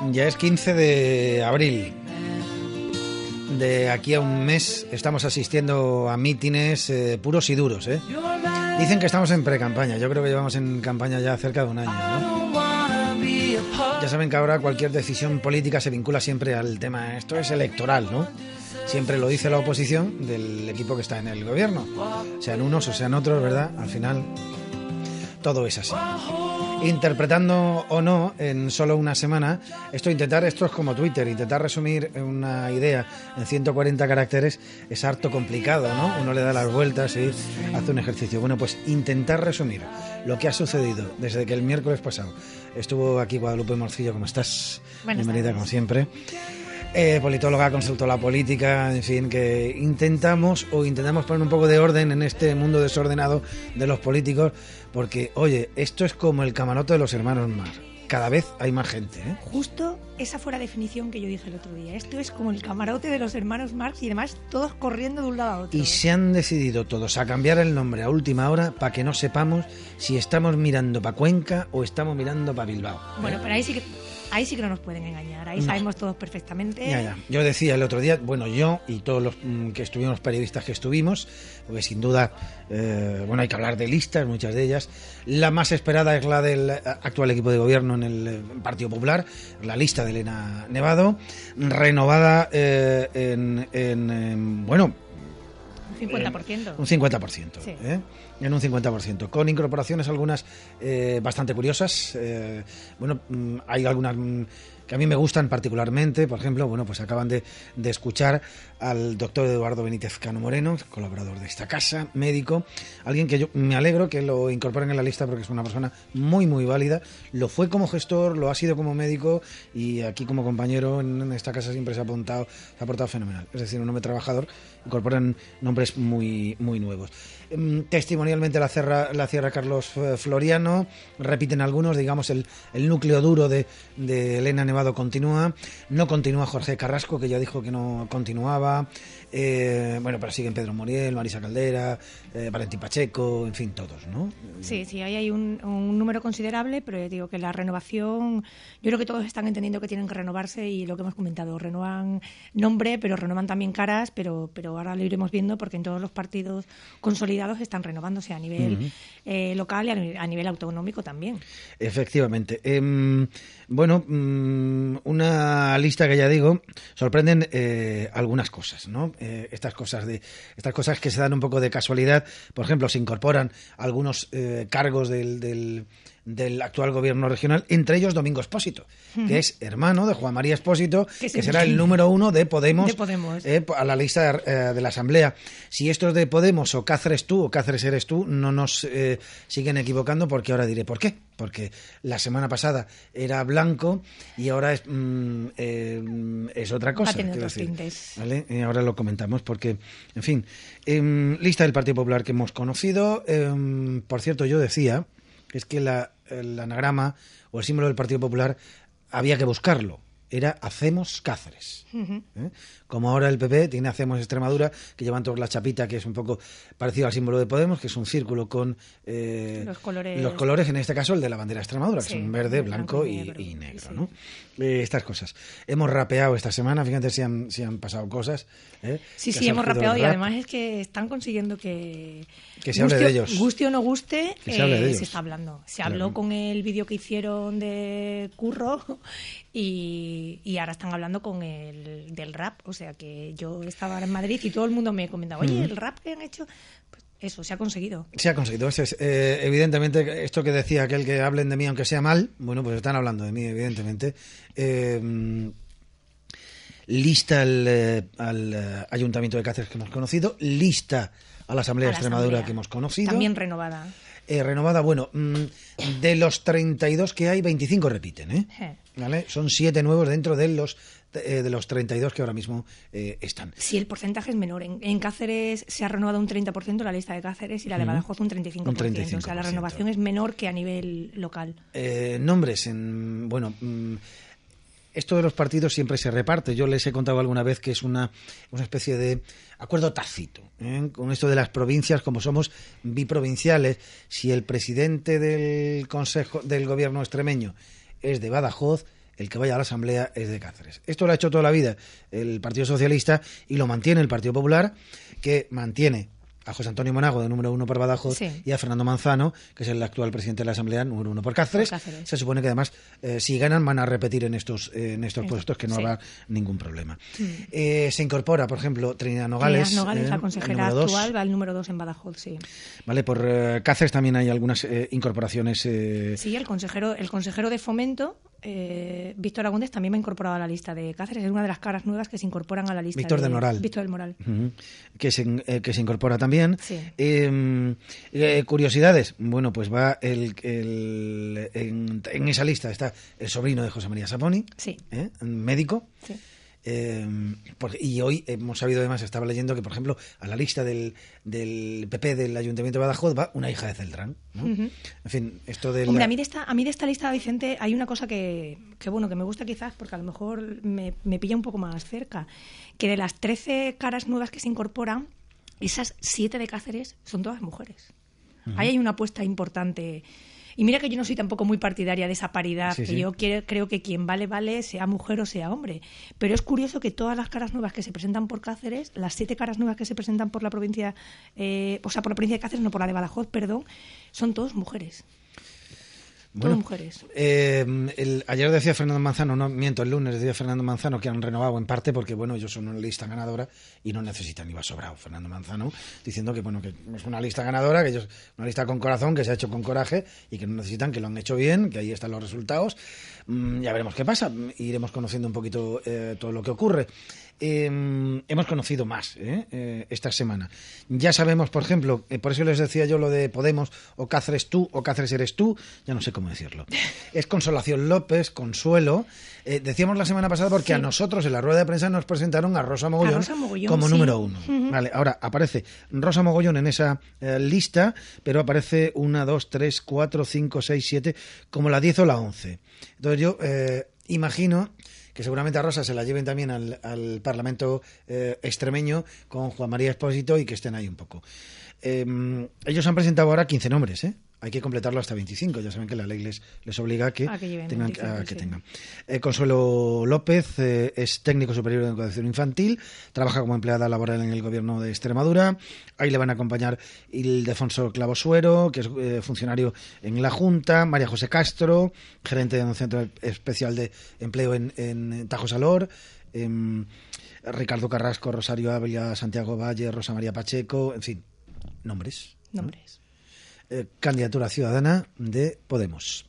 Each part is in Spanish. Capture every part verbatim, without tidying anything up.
Ya es quince de abril. De aquí a un mes estamos asistiendo a mítines eh, puros y duros, ¿eh? Dicen que estamos en pre-campaña. Yo creo que llevamos en campaña ya cerca de un año, ¿no? Ya saben que ahora cualquier decisión política se vincula siempre al tema. Esto es electoral, ¿no? Siempre lo dice la oposición del equipo que está en el gobierno. Sean unos o sean otros, ¿verdad? Al final, todo es así. Interpretando o no en solo una semana, esto intentar, esto es como Twitter, intentar resumir una idea en ciento cuarenta caracteres es harto complicado, ¿no? Uno le da las vueltas y hace un ejercicio. Bueno, pues intentar resumir lo que ha sucedido desde que el miércoles pasado estuvo aquí Guadalupe Morcillo. ¿Cómo estás? Buenas Bienvenida, tardes. como siempre. Eh, politóloga, consultora política, en fin, que intentamos o intentamos poner un poco de orden en este mundo desordenado de los políticos, porque, oye, esto es como el camarote de los hermanos Marx. Cada vez hay más gente, ¿eh? Justo esa fue la definición que yo dije el otro día. Esto es como el camarote de los hermanos Marx y demás, todos corriendo de un lado a otro. Y se han decidido todos a cambiar el nombre a última hora para que no sepamos si estamos mirando para Cuenca o estamos mirando para Bilbao, ¿eh? Bueno, pero ahí sí que ahí sí que no nos pueden engañar. Ahí No. sabemos todos perfectamente. Ya, ya. Yo decía el otro día, bueno, yo y todos los mm, que estuvimos, los periodistas que estuvimos, porque sin duda, eh, bueno, hay que hablar de listas, muchas de ellas. La más esperada es la del actual equipo de gobierno en el eh, Partido Popular, la lista de Elena Nevado, renovada eh, en, en, en, bueno, Un cincuenta por ciento. un cincuenta por ciento, Sí. ¿eh? En un cincuenta por ciento, con incorporaciones algunas eh, bastante curiosas. Eh, bueno, mm, hay algunas mm, que a mí me gustan particularmente. Por ejemplo, bueno, pues acaban de, de escuchar al doctor Eduardo Benítez Cano Moreno, colaborador de esta casa, médico, alguien que yo me alegro que lo incorporen en la lista porque es una persona muy, muy válida. Lo fue como gestor, lo ha sido como médico y aquí como compañero en, en esta casa siempre se ha apuntado, se ha portado fenomenal. Es decir, un hombre trabajador, incorporan nombres muy, muy nuevos. Eh, testimonialmente la cierra, la cierra Carlos Floriano, repiten algunos, digamos, el, el núcleo duro de, de Elena Nevado continúa, no continúa Jorge Carrasco, que ya dijo que no continuaba. Eh, bueno, pero siguen Pedro Muriel, Marisa Caldera, eh, Valentín Pacheco, en fin, todos, ¿no? Sí, sí, ahí hay un, un número considerable, pero digo que la renovación, yo creo que todos están entendiendo que tienen que renovarse y lo que hemos comentado, renuevan nombre, pero renuevan también caras, pero, pero ahora lo iremos viendo porque en todos los partidos consolidados están renovándose a nivel uh-huh. eh, local y a nivel, a nivel autonómico también. Efectivamente. Eh, bueno, mm, una lista que ya digo, sorprenden eh, algunas cosas, ¿no? Eh, estas cosas de estas cosas que se dan un poco de casualidad. Por ejemplo, se incorporan algunos eh, cargos del, del, del actual gobierno regional, entre ellos Domingo Expósito, uh-huh. que es hermano de Juan María Expósito, que, que será el número uno de Podemos, de Podemos. Eh, a la lista de, eh, de la Asamblea. Si esto es de Podemos o Cáceres tú o Cáceres eres tú, no nos eh, siguen equivocando, porque ahora diré por qué. Porque la semana pasada era blanco y ahora es, mm, eh, es otra cosa. Va a tener otros tintes. ¿Vale? Y ahora lo comentamos porque, en fin, eh, lista del Partido Popular que hemos conocido. Eh, por cierto, yo decía que es que la, el anagrama o el símbolo del Partido Popular había que buscarlo. Era Hacemos Cáceres. Uh-huh. ¿Eh? Como ahora el P P tiene Hacemos Extremadura, que llevan todos la chapita, que es un poco parecido al símbolo de Podemos, que es un círculo con eh, los, colores... los colores, en este caso el de la bandera de Extremadura, sí, que son verde, blanco, blanco y, negro, y negro, sí. ¿no? Eh, estas cosas. Hemos rapeado esta semana, fíjate si han, si han pasado cosas. ¿eh? Sí, sí, hemos rapeado y además es que están consiguiendo que... Que se hable guste, de ellos. Guste o no guste, que se, hable eh, de ellos. se está hablando. Se claro. habló con el vídeo que hicieron de Curro y, y ahora están hablando con el del rap. O sea que yo estaba ahora en Madrid y todo el mundo me comentaba, oye, el rap que han hecho... Pues eso, se ha conseguido. Se ha conseguido. Eso es, eh, evidentemente, esto que decía aquel que hablen de mí aunque sea mal, bueno, pues están hablando de mí, evidentemente. Eh, lista al, eh, al eh, Ayuntamiento de Cáceres que hemos conocido, lista a la Asamblea de Extremadura Asamblea. que hemos conocido. También renovada. Eh, renovada, bueno, mmm, de los treinta y dos que hay, veinticinco repiten, ¿eh? Sí. ¿Vale? Son siete nuevos dentro de los eh, de los treinta y dos que ahora mismo eh, están. Sí, el porcentaje es menor. En, en Cáceres se ha renovado un treinta por ciento la lista de Cáceres y la de Badajoz un treinta y cinco por ciento. Un treinta y cinco por ciento. O sea, la renovación es menor que a nivel local. Eh, nombres, en bueno... Mmm, Esto de los partidos siempre se reparte. Yo les he contado alguna vez que es una, una especie de acuerdo tácito, ¿eh? Con esto de las provincias, como somos biprovinciales, si el presidente del Consejo del Gobierno extremeño es de Badajoz, el que vaya a la Asamblea es de Cáceres. Esto lo ha hecho toda la vida el Partido Socialista y lo mantiene el Partido Popular, que mantiene a José Antonio Monago de número uno por Badajoz, sí, y a Fernando Manzano, que es el actual presidente de la Asamblea, número uno por Cáceres. Por Cáceres. Se supone que además, eh, si ganan, van a repetir en estos eh, en estos puestos, que no sí. habrá ningún problema. Mm. Eh, se incorpora, por ejemplo, Trinidad Nogales. Trinidad Nogales, eh, la consejera actual, va al número dos en Badajoz, sí. Vale, por eh, Cáceres también hay algunas eh, incorporaciones. Eh... Sí, el consejero, el consejero de Fomento, Eh, Víctor Agúndez, también me ha incorporado a la lista de Cáceres. Es una de las caras nuevas que se incorporan a la lista. Víctor de, del Moral. Víctor del Moral. Uh-huh. que, se, eh, que se incorpora también. Sí. Eh, eh, curiosidades. Bueno, pues va el, el en, en esa lista está el sobrino de José María Saponi, sí. ¿eh? médico. Sí. Eh, por, y hoy hemos sabido, además, estaba leyendo que, por ejemplo, a la lista del, del P P del Ayuntamiento de Badajoz va una hija de Celdrán, ¿no? Uh-huh. En fin, esto de Hombre, la... a mí de esta, a mí de esta lista, Vicente, hay una cosa que, que bueno, que me gusta quizás, porque a lo mejor me, me pilla un poco más cerca, que de las trece caras nuevas que se incorporan, esas siete de Cáceres son todas mujeres. Uh-huh. Ahí hay una apuesta importante. Y mira que yo no soy tampoco muy partidaria de esa paridad, sí, que sí. yo quiero, creo que quien vale, vale, sea mujer o sea hombre. Pero es curioso que todas las caras nuevas que se presentan por Cáceres, las siete caras nuevas que se presentan por la provincia, eh, o sea, por la provincia de Cáceres, no por la de Badajoz, perdón, son todas mujeres. Bueno, Todas mujeres. Eh, el, ayer decía Fernando Manzano, no miento, el lunes decía Fernando Manzano que han renovado en parte porque, bueno, ellos son una lista ganadora y no necesitan, iba sobrado Fernando Manzano, diciendo que, bueno, que es una lista ganadora, que ellos, una lista con corazón, que se ha hecho con coraje y que no necesitan, que lo han hecho bien, que ahí están los resultados. Mm, ya veremos qué pasa, iremos conociendo un poquito eh, todo lo que ocurre. Eh, hemos conocido más ¿eh? Eh, esta semana. Ya sabemos, por ejemplo, eh, por eso les decía yo lo de Podemos, o Cáceres tú, o Cáceres eres tú, ya no sé cómo decirlo. Es Consolación López, Consuelo. Eh, decíamos la semana pasada porque sí. a nosotros en la rueda de prensa nos presentaron a Rosa Mogollón, a Rosa Mogollón como sí. número uno. Uh-huh. Vale, ahora aparece Rosa Mogollón en esa eh, lista, pero aparece una, dos, tres, cuatro, cinco, seis, siete, como la diez o la once. Entonces yo eh, imagino que seguramente a Rosa se la lleven también al, al Parlamento eh, extremeño con Juan María Expósito y que estén ahí un poco. Eh, ellos han presentado ahora quince nombres, ¿eh? Hay que completarlo hasta veinticinco. Ya saben que la ley les, les obliga a que, a que tengan, veinticinco, a que sí. tengan. Eh, Consuelo López eh, es técnico superior de educación infantil, trabaja como empleada laboral en el gobierno de Extremadura. Ahí le van a acompañar Ildefonso Clavosuero, que es eh, funcionario en la Junta, María José Castro, gerente de un centro especial de empleo en, en Tajo Salor, eh, Ricardo Carrasco, Rosario Ávila, Santiago Valle, Rosa María Pacheco, en fin, nombres. Nombres. ¿no? Eh, candidatura ciudadana de Podemos.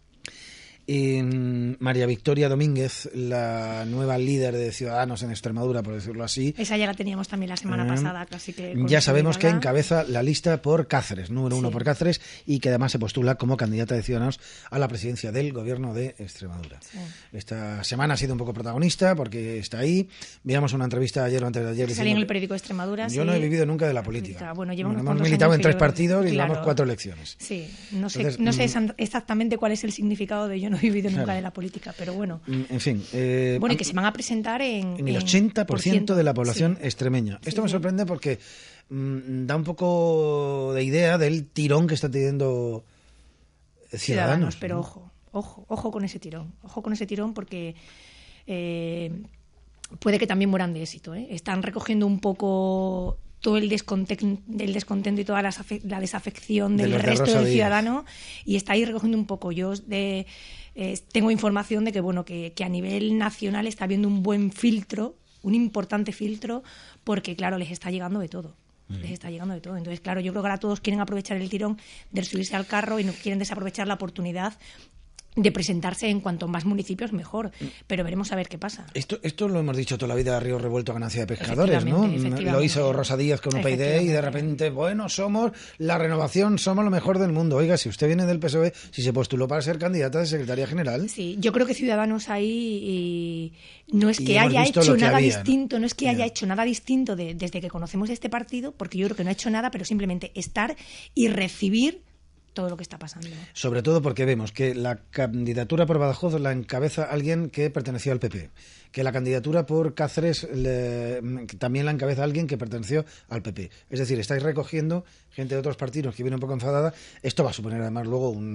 Y María Victoria Domínguez, la nueva líder de Ciudadanos en Extremadura, por decirlo así. Esa ya la teníamos también la semana eh, pasada, casi que... Ya sabemos que encabeza la lista por Cáceres, número uno sí. por Cáceres, y que además se postula como candidata de Ciudadanos a la presidencia del gobierno de Extremadura. Sí. Esta semana ha sido un poco protagonista porque está ahí. Veíamos una entrevista ayer o antes de ayer. Salí en el periódico de Extremadura. Yo sí. no he vivido nunca de la política. Bueno, bueno, hemos militado en tres partidos y claro. llevamos cuatro elecciones. Sí, no sé, Entonces, no sé exactamente cuál es el significado de yo no he vivido nunca claro. de la política, pero bueno. En fin. Eh, bueno, y que se van a presentar en... En el ochenta por ciento de la población sí. extremeña. Esto sí, me sorprende sí. porque mmm, da un poco de idea del tirón que está teniendo Ciudadanos. Ciudadanos pero ¿no? ojo, ojo, ojo con ese tirón. Ojo con ese tirón porque... Eh, puede que también mueran de éxito, ¿eh? Están recogiendo un poco todo el descontento, el descontento y toda la, la desafección del de resto de del ciudadano y está ahí recogiendo un poco. Yo de, eh, tengo información de que bueno que, que a nivel nacional está habiendo un buen filtro, un importante filtro, porque claro, les está llegando de todo. Mm. Les está llegando de todo. Entonces, claro, yo creo que ahora todos quieren aprovechar el tirón de subirse al carro y no quieren desaprovechar la oportunidad de presentarse en cuanto más municipios mejor, pero veremos a ver qué pasa. Esto esto lo hemos dicho toda la vida, Río Revuelto, ganancia de pescadores, ¿no? Lo hizo Rosa Díaz con U P y y de repente, bueno, somos la renovación, somos lo mejor del mundo. Oiga, si usted viene del P S O E, si se postuló para ser candidata de secretaria general. Sí, yo creo que Ciudadanos ahí y no es que haya hecho nada había, distinto, ¿no? no es que yeah. haya hecho nada distinto de, desde que conocemos este partido, porque yo creo que no ha hecho nada, pero simplemente estar y recibir todo lo que está pasando. Sobre todo porque vemos que la candidatura por Badajoz la encabeza alguien que perteneció al P P, que la candidatura por Cáceres le, también la encabeza alguien que perteneció al P P. Es decir, estáis recogiendo gente de otros partidos que viene un poco enfadada. Esto va a suponer además luego un,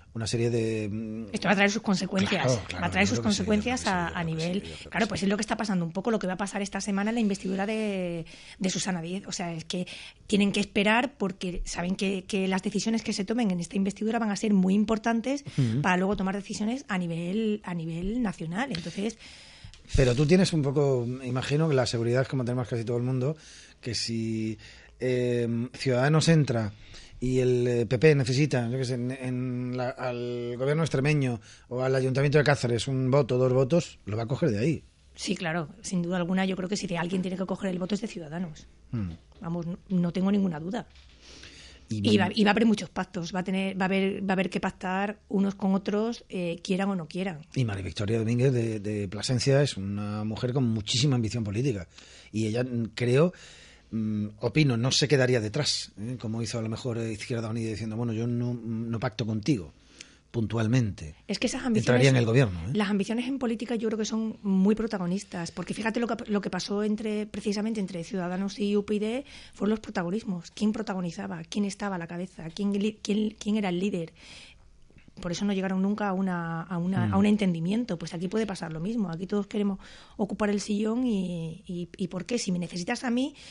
una serie de... Esto va a traer sus consecuencias, Claro, claro, va a traer yo sus creo que sí, yo creo consecuencias que sí, yo a, creo a que nivel... sí, yo creo que Claro, sí. pues es lo que está pasando un poco, lo que va a pasar esta semana en la investidura de, de Susana Díez. O sea, es que tienen que esperar porque saben que, que las decisiones que se tomen en esta investidura van a ser muy importantes uh-huh. para luego tomar decisiones a nivel, a nivel nacional. Entonces... Pero tú tienes un poco, imagino que la seguridad, como tenemos casi todo el mundo, que si eh, Ciudadanos entra y el P P necesita, yo qué sé, en, en la, al gobierno extremeño o al Ayuntamiento de Cáceres un voto, dos votos, lo va a coger de ahí. Sí, claro, sin duda alguna yo creo que si de alguien tiene que coger el voto es de Ciudadanos. Hmm. Vamos, no, no tengo ninguna duda. Y, y, va, y va a haber muchos pactos, va a tener, va a haber, va a haber que pactar unos con otros, eh, quieran o no quieran. Y María Victoria Domínguez de, de Plasencia es una mujer con muchísima ambición política. Y ella, creo, mm, opino, no se quedaría detrás, ¿eh? Como hizo a lo mejor Izquierda Unida diciendo, bueno, yo no, no pacto contigo. Puntualmente. Es que esas ambiciones entraría en el gobierno, ¿eh? Las ambiciones en política yo creo que son muy protagonistas, porque fíjate lo que, lo que pasó entre precisamente entre Ciudadanos y U P YD fueron los protagonismos. ¿Quién protagonizaba? ¿Quién estaba a la cabeza? ¿Quién, quién, quién era el líder? Por eso no llegaron nunca a, una, a, una, mm. a un entendimiento. Pues aquí puede pasar lo mismo. Aquí todos queremos ocupar el sillón y, y, y ¿por qué? Si me necesitas a mí,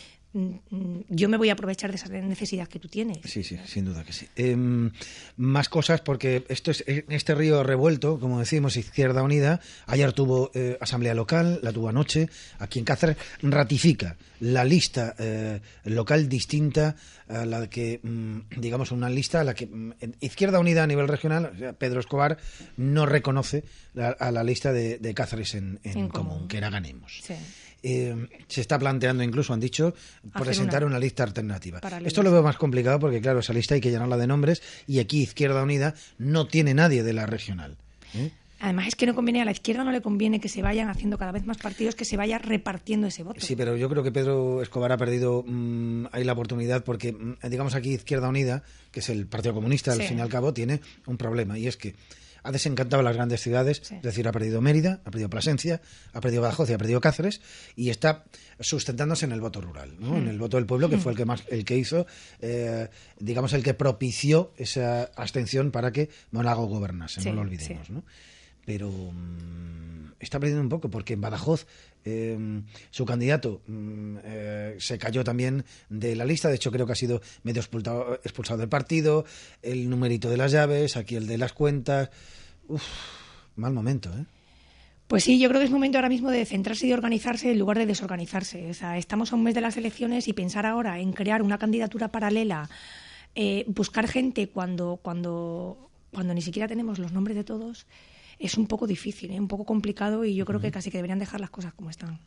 yo me voy a aprovechar de esa necesidad que tú tienes. Sí, sí, sin duda que sí. Eh, más cosas, porque esto es este río revuelto, como decimos, Izquierda Unida, ayer tuvo eh, asamblea local, la tuvo anoche, aquí en Cáceres, ratifica la lista eh, local distinta a la que, digamos, una lista a la que Izquierda Unida a nivel regional, o sea, Pedro Escobar, no reconoce la, a la lista de, de Cáceres en, en, en común, común, que era Ganemos. Sí. Eh, se está planteando, incluso han dicho, presentar una, una lista alternativa. Esto lo veo más complicado porque, claro, esa lista hay que llenarla de nombres y aquí Izquierda Unida no tiene nadie de la regional, ¿eh? Además es que no conviene, a la izquierda no le conviene que se vayan haciendo cada vez más partidos, que se vaya repartiendo ese voto. Sí, pero yo creo que Pedro Escobar ha perdido mmm, ahí la oportunidad porque, digamos, aquí Izquierda Unida, que es el Partido Comunista, al sí. fin y al cabo, tiene un problema y es que ha desencantado las grandes ciudades, sí. es decir, ha perdido Mérida, ha perdido Plasencia, ha perdido Badajoz y ha perdido Cáceres y está sustentándose en el voto rural, ¿no? Mm. En el voto del pueblo, que mm. fue el que más, el que hizo, eh, digamos, el que propició esa abstención para que Monago gobernase, sí, no lo olvidemos, sí. ¿no? Pero mmm, está perdiendo un poco porque en Badajoz eh, su candidato mmm, eh, se cayó también de la lista. De hecho, creo que ha sido medio expulsado, expulsado del partido. El numerito de las llaves, aquí el de las cuentas. Uf, mal momento, ¿eh? Pues sí, yo creo que es momento ahora mismo de centrarse y de organizarse en lugar de desorganizarse. O sea, estamos a un mes de las elecciones y pensar ahora en crear una candidatura paralela, eh, buscar gente cuando, cuando, cuando ni siquiera tenemos los nombres de todos, es un poco difícil, ¿eh? Un poco complicado y yo creo que casi que deberían dejar las cosas como están.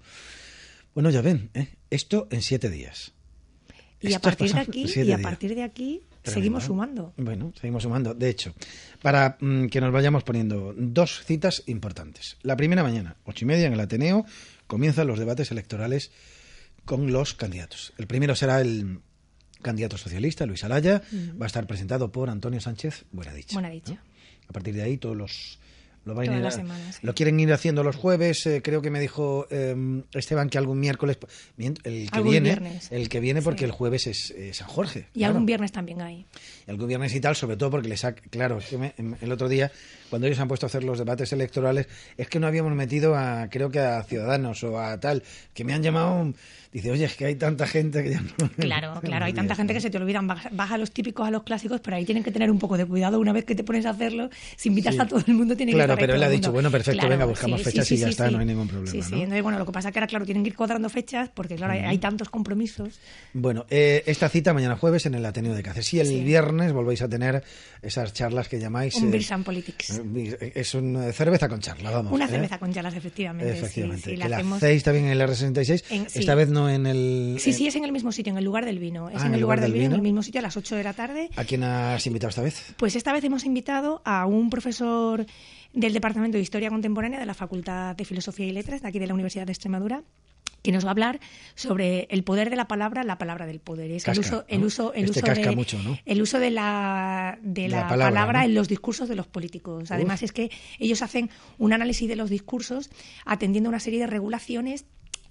Bueno, ya ven, ¿eh? Esto en siete días. Y a partir de aquí, y a partir de aquí Tremendo, seguimos sumando. Bueno, seguimos sumando. De hecho, para mmm, que nos vayamos poniendo dos citas importantes. La primera mañana, ocho y media, en el Ateneo, comienzan los debates electorales con los candidatos. El primero será el candidato socialista, Luis Alaya. Uh-huh. Va a estar presentado por Antonio Sánchez Buenadicha. Buenadicha. ¿no? A partir de ahí todos los lo, van Todas ir, las semanas, sí. lo quieren ir haciendo los jueves. Eh, creo que me dijo eh, Esteban que algún miércoles, el que algún viene, viernes. el que viene porque sí. el jueves es eh, San Jorge. Y claro. algún viernes también hay. Y algún viernes y tal, sobre todo porque les ha, claro, es que me, el otro día cuando ellos han puesto a hacer los debates electorales es que no habíamos metido a, creo que a Ciudadanos o a tal, que me han llamado. Dice, oye, es que hay tanta gente que ya no... Claro, no claro, hay tanta gente que se te olvidan. Vas a los típicos, a los clásicos, pero ahí tienen que tener un poco de cuidado una vez que te pones a hacerlo. Si invitas sí. a todo el mundo, tiene claro, que estar Claro, pero él ha dicho, bueno, perfecto, claro, venga, buscamos sí, fechas sí, y ya sí, está, sí. no hay ningún problema, Sí, sí, ¿no? entonces, bueno, lo que pasa es que ahora, claro, tienen que ir cuadrando fechas porque, claro, uh-huh. hay, hay tantos compromisos. Bueno, eh, esta cita mañana jueves en el Ateneo de Cáceres. Y el sí. viernes volvéis a tener esas charlas que llamáis... Un eh, Beers and Politics. Es una cerveza con charla, vamos. Una ¿eh? cerveza con charlas, efectivamente. Efectivamente, sí, sí, que la hacemos... hacéis también en el erre sesenta y seis, en, sí. esta vez no en el... Sí, sí, es en el mismo sitio, en el lugar del vino. Es ah, en el lugar, lugar del vino, vino, en el mismo sitio, a las ocho de la tarde. ¿A quién has invitado esta vez? Pues esta vez hemos invitado a un profesor del Departamento de Historia Contemporánea de la Facultad de Filosofía y Letras, de aquí de la Universidad de Extremadura, que nos va a hablar sobre el poder de la palabra, la palabra del poder. Es casca, el uso, ¿no? el uso, el este uso casca de, mucho, ¿no? el uso de la, de, de la, la palabra, palabra ¿no? en los discursos de los políticos. Además, Uf. es que ellos hacen un análisis de los discursos atendiendo a una serie de regulaciones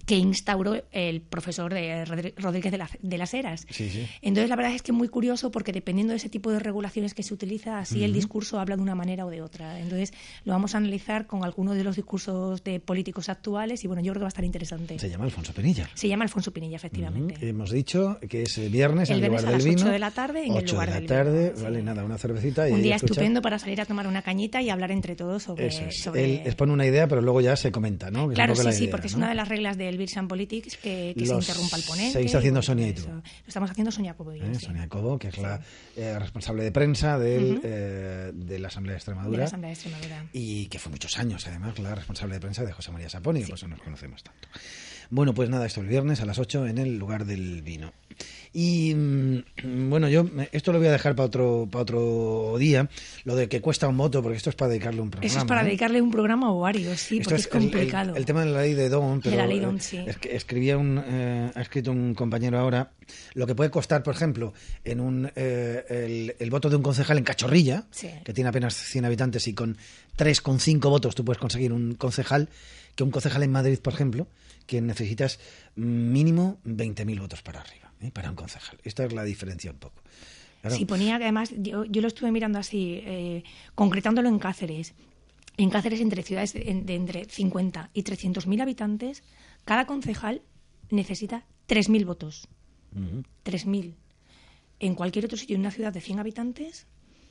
que instauró el profesor de Rodríguez de, la, de las Heras. Sí, sí. Entonces, la verdad es que es muy curioso porque dependiendo de ese tipo de regulaciones que se utiliza, así uh-huh. el discurso habla de una manera o de otra. Entonces, lo vamos a analizar con algunos de los discursos de políticos actuales y, bueno, yo creo que va a estar interesante. Se llama Alfonso Pinilla. Se llama Alfonso Pinilla, efectivamente. Uh-huh. Hemos dicho que es el viernes, el en viernes lugar a del las vino. ocho de la tarde en el lugar del vino. ocho de la tarde, Sí. vale, nada, una cervecita. Y un día escuchar. estupendo para salir a tomar una cañita y hablar entre todos sobre... Eso es. sobre... Él expone una idea, pero luego ya se comenta, ¿no? Que claro, sí, sí, sí, idea, porque ¿no? es una de las reglas del Beers and Politics que, que se interrumpa el ponente. Seguís haciendo Sonia y tú. Lo estamos haciendo Sonia Cobo y yo, ¿Eh? sí. Sonia Cobo, que es sí. la eh, responsable de prensa del, uh-huh. eh, de la Asamblea de Extremadura. De la Asamblea de Extremadura. Y que fue muchos años, además, la responsable de prensa de José María Saponi, sí. Por eso nos conocemos tanto. Bueno, pues nada, esto el viernes a las ocho en el lugar del vino. Y bueno, yo esto lo voy a dejar para otro para otro día, lo de que cuesta un voto, porque esto es para dedicarle un programa. Eso es para ¿eh? dedicarle un programa o varios, sí, esto porque es, es complicado. El, el, el tema de la ley de Don, pero de la ley Don, sí. es que escribía un, eh, ha escrito un compañero ahora, lo que puede costar, por ejemplo, en un eh, el, el voto de un concejal en Cachorrilla, sí. que tiene apenas cien habitantes y con tres coma cinco votos tú puedes conseguir un concejal, que un concejal en Madrid, por ejemplo, que necesitas mínimo veinte mil votos para arriba, ¿eh? Para un concejal. Esta es la diferencia un poco. Claro. Sí, ponía que además, yo, yo lo estuve mirando así, eh, concretándolo en Cáceres. En Cáceres, entre ciudades de, de entre cincuenta y trescientos mil habitantes, cada concejal necesita tres mil votos. Uh-huh. tres mil. En cualquier otro sitio, en una ciudad de cien habitantes,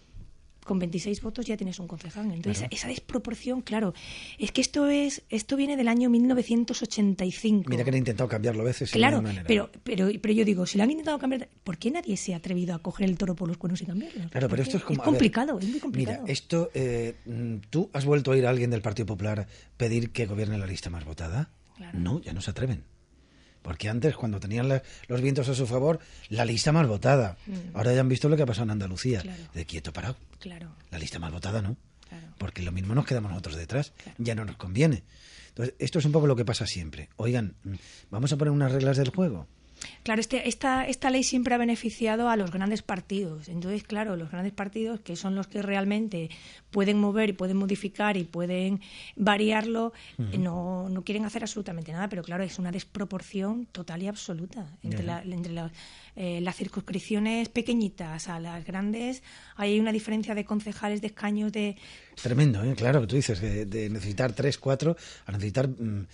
con veintiséis votos ya tienes un concejal. Entonces, claro. esa, esa desproporción, claro, es que esto es esto viene del año mil novecientos ochenta y cinco. Mira que han intentado cambiarlo a veces. Claro, pero, pero, pero yo digo, si lo han intentado cambiar, ¿por qué nadie se ha atrevido a coger el toro por los cuernos y cambiarlo? Claro, pero esto es como... Es complicado, ver, es muy complicado. Mira, esto, eh, ¿tú has vuelto a oír a alguien del Partido Popular pedir que gobierne la lista más votada? Claro. No, ya no se atreven. Porque antes, cuando tenían la, los vientos a su favor, la lista más votada. Mm. Ahora ya han visto lo que ha pasado en Andalucía. Claro. De quieto parado. Claro. La lista más votada, ¿no? Claro. Porque lo mismo nos quedamos nosotros detrás. Claro. Ya no nos conviene. Entonces, esto es un poco lo que pasa siempre. Oigan, ¿vamos a poner unas reglas del juego? Claro, este, esta, esta ley siempre ha beneficiado a los grandes partidos. Entonces, claro, los grandes partidos, que son los que realmente pueden mover y pueden modificar y pueden variarlo, uh-huh. no, no quieren hacer absolutamente nada. Pero claro, es una desproporción total y absoluta. Entre, uh-huh. la, entre la, eh, las circunscripciones pequeñitas a las grandes, hay una diferencia de concejales, de escaños, de... Tremendo, ¿eh? Claro, que tú dices, que de necesitar tres, cuatro, a necesitar... Mmm,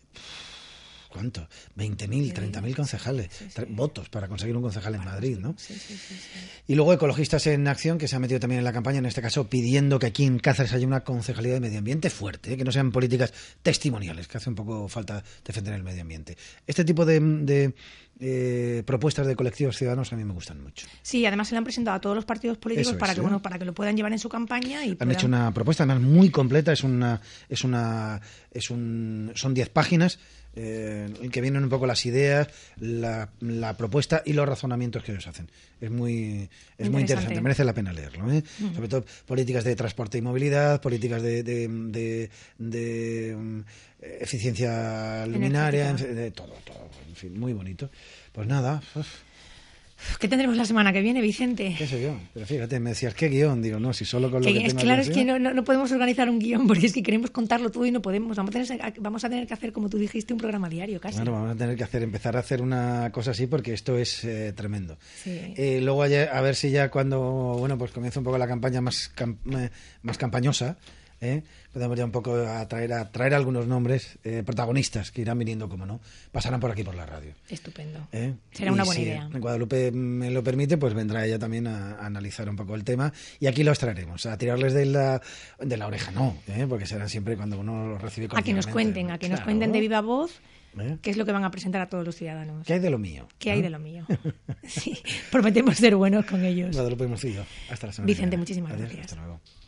¿cuánto? veinte mil, treinta mil concejales, sí, sí. votos para conseguir un concejal en Madrid, ¿no? Sí, sí, sí, sí. Y luego Ecologistas en Acción, que se ha metido también en la campaña, en este caso pidiendo que aquí en Cáceres haya una concejalía de medio ambiente fuerte, ¿eh? Que no sean políticas testimoniales, que hace un poco falta defender el medio ambiente. Este tipo de... de Eh, propuestas de colectivos ciudadanos a mí me gustan mucho. Sí, además se le han presentado a todos los partidos políticos es, para que ¿eh? bueno para que lo puedan llevar en su campaña y han puedan... hecho una propuesta además muy completa, es una es una es un son diez páginas eh, en que vienen un poco las ideas, la, la propuesta y los razonamientos que ellos hacen. Es muy es muy interesante, merece la pena leerlo, ¿eh? Mm. Sobre todo políticas de transporte y movilidad, políticas de de, de, de um, eficiencia luminaria, en, de todo, todo, en fin, muy bonito. Pues nada. Uf. ¿Qué tendremos la semana que viene, Vicente? ¿Qué sé yo? Pero fíjate, me decías, ¿qué guión? Digo, no, si solo con lo que, que tengo Claro, es que no, no, no podemos organizar un guión porque es que queremos contarlo todo y no podemos. Vamos a, tener, vamos a tener que hacer, como tú dijiste, un programa diario casi. Bueno, vamos a tener que hacer empezar a hacer una cosa así porque esto es eh, tremendo. Sí. Eh, luego a ver si ya cuando, bueno, pues comienza un poco la campaña más, camp más campañosa, ¿eh? podemos ya un poco a traer, a traer algunos nombres eh, protagonistas que irán viniendo, como no, pasarán por aquí por la radio. Estupendo. ¿Eh? Será una y buena si idea. en Guadalupe me lo permite, pues vendrá ella también a, a analizar un poco el tema y aquí los traeremos, a tirarles de la, de la oreja, no, ¿eh? porque serán siempre cuando uno los recibe. A que nos cuenten, a que nos claro. cuenten de viva voz. ¿Eh? ¿Qué es lo que van a presentar a todos los ciudadanos? ¿Qué hay de lo mío? ¿Qué ¿no? hay de lo mío? Sí, prometemos ser buenos con ellos. Guadalupe Morcillo. Hasta la semana. Vicente, muchísimas Adiós, gracias. Hasta luego.